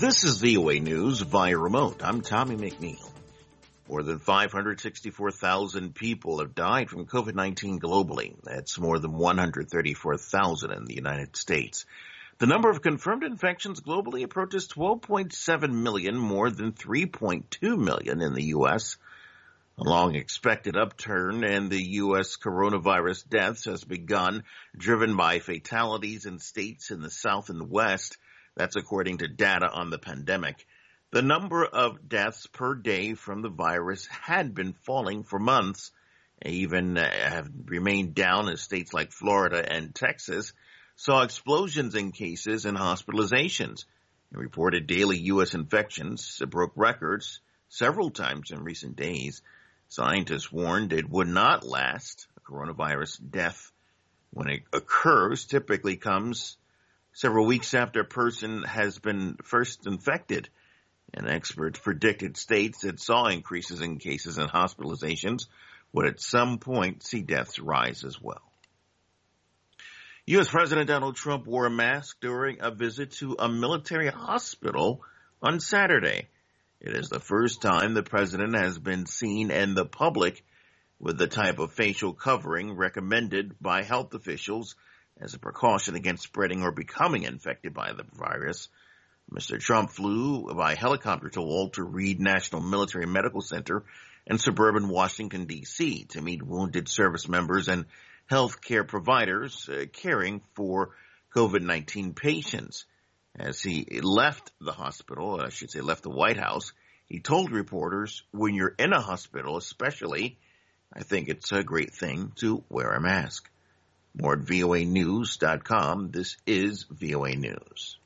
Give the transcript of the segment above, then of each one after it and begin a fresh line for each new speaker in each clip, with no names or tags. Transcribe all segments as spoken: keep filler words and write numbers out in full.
This is V O A News via remote. I'm Tommy McNeil. More than five hundred sixty-four thousand people have died from COVID nineteen globally. That's more than one hundred thirty-four thousand in the United States. The number of confirmed infections globally approaches twelve point seven million, more than three point two million in the U S. A long-expected upturn in the U S coronavirus deaths has begun, driven by fatalities in states in the South and West. That's according to data on the pandemic. The number of deaths per day from the virus had been falling for months, even uh, have remained down as states like Florida and Texas saw explosions in cases and hospitalizations. And reported daily U S infections broke records several times in recent days. Scientists warned it would not last. A coronavirus death, when it occurs, typically comes several weeks after a person has been first infected. And experts predicted states that saw increases in cases and hospitalizations would at some point see deaths rise as well. U S. President Donald Trump wore a mask during a visit to a military hospital on Saturday. It is the first time the president has been seen in the public with the type of facial covering recommended by health officials as a precaution against spreading or becoming infected by the virus. Mister Trump flew by helicopter to Walter Reed National Military Medical Center in suburban Washington, D C to meet wounded service members and health care providers uh, caring for COVID nineteen patients. As he left the hospital, I should say left the White House, he told reporters, when you're in a hospital especially, I think it's a great thing to wear a mask. More at V O A news dot com. This is V O A News.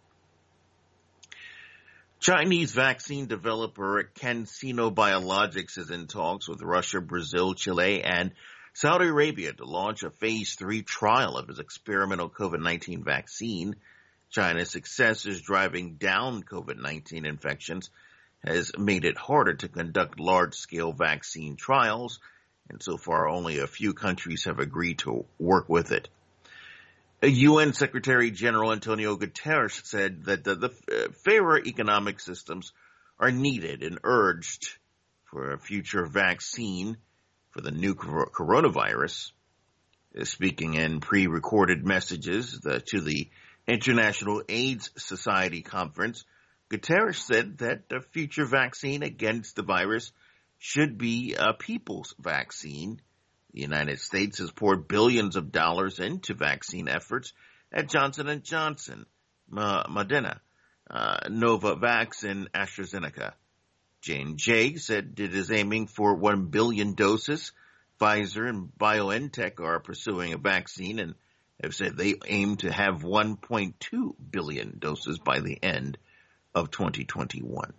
Chinese vaccine developer CanSino Biologics is in talks with Russia, Brazil, Chile, and Saudi Arabia to launch a phase three trial of its experimental COVID nineteen vaccine. China's success is driving down COVID nineteen infections, has made it harder to conduct large-scale vaccine trials, and so far only a few countries have agreed to work with it. A U N Secretary General Antonio Guterres said that the, the uh, fairer economic systems are needed and urged for a future vaccine for the new cor- coronavirus. Uh, speaking in pre-recorded messages the, to the International AIDS Society Conference, Guterres said that a future vaccine against the virus should be a people's vaccine. The United States has poured billions of dollars into vaccine efforts at Johnson and Johnson, Moderna, uh, Novavax, and AstraZeneca. J and J said it is aiming for one billion doses. Pfizer and BioNTech are pursuing a vaccine and have said they aim to have one point two billion doses by the end of twenty twenty-one.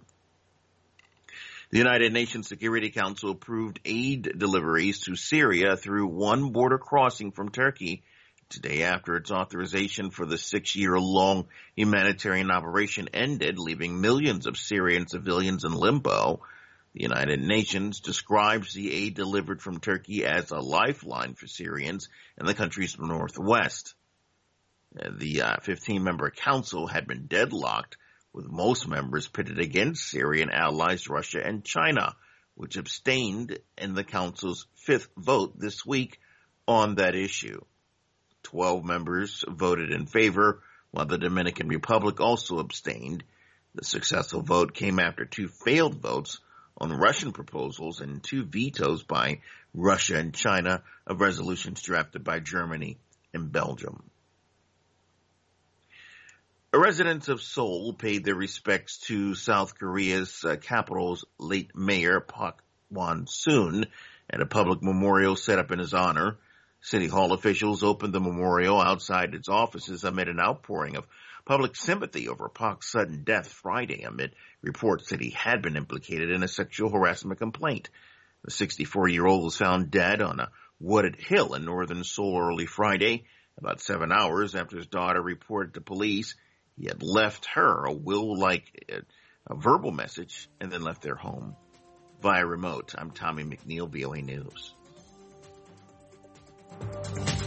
The United Nations Security Council approved aid deliveries to Syria through one border crossing from Turkey today after its authorization for the six-year-long humanitarian operation ended, leaving millions of Syrian civilians in limbo. The United Nations describes the aid delivered from Turkey as a lifeline for Syrians in the country's northwest. The uh, fifteen-member council had been deadlocked, with most members pitted against Syrian allies Russia and China, which abstained in the council's fifth vote this week on that issue. Twelve members voted in favor, while the Dominican Republic also abstained. The successful vote came after two failed votes on Russian proposals and two vetoes by Russia and China of resolutions drafted by Germany and Belgium. Residents of Seoul paid their respects to South Korea's uh, capital's late mayor, Park Won-soon, at a public memorial set up in his honor. City Hall officials opened the memorial outside its offices amid an outpouring of public sympathy over Park's sudden death Friday, amid reports that he had been implicated in a sexual harassment complaint. The sixty-four-year-old was found dead on a wooded hill in northern Seoul early Friday, about seven hours after his daughter reported to police he had left her a will-like a verbal message and then left their home. Via remote, I'm Tommy McNeil, V O A News.